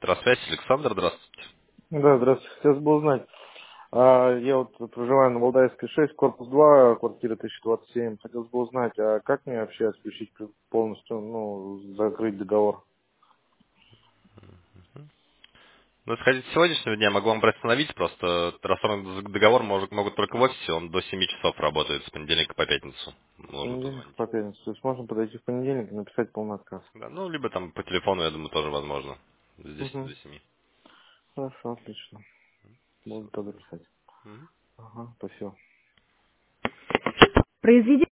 Петросвязь, Александр, здравствуйте. Да, здравствуйте. Хотелось бы узнать. Я вот проживаю на Валдаевской 6, корпус 2, квартира 1027. Хотелось бы узнать, а как мне вообще отключить полностью, закрыть договор? Ну, если хотите сегодняшнего дня, могу вам приостановить, просто расторгнутый договор могут только в офисе, он до 7 часов работает с понедельника по пятницу. С Можно понедельника позвонить. по пятницу. То есть можно подойти в понедельник и написать полный отказ. Да, ну, либо там по телефону, я думаю, тоже возможно. С 10 Угу. до 7. Хорошо, отлично. Всё, Буду тогда добро. писать. Мгм. Ага, спасибо. Произведите